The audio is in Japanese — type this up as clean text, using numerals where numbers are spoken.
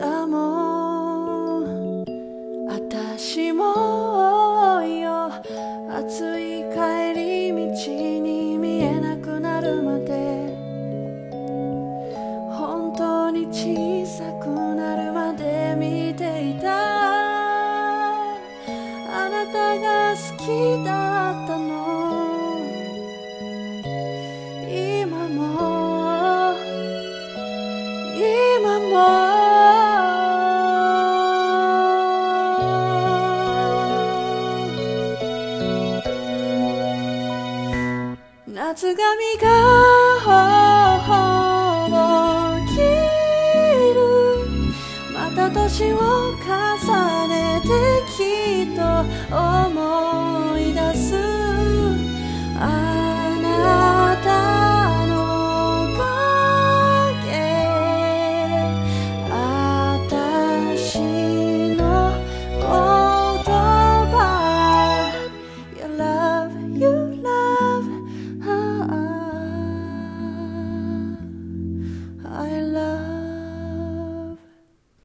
たも私もよ、暑い帰り道に見えなくなるまで、本当に小さくなるまで見ていた。あなたが好きだったの、今も今も。夏髪が頬を切る、また年を重ねてきっと思い出す。